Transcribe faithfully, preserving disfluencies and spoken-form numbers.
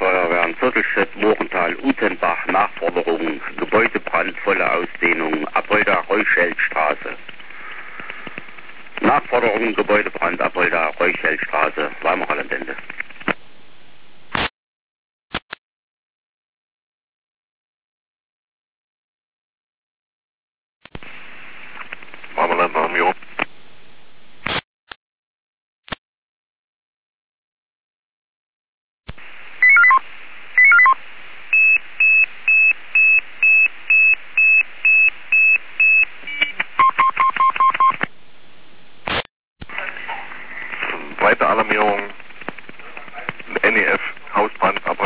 Feuerwehren, Viertelschritt, Mohrental, Utenbach, Nachforderung, Gebäudebrand, volle Ausdehnung, Apolda, Reuscheltstraße. Nachforderung, Gebäudebrand, Apolda, Reuscheltstraße, Weimarer Landende.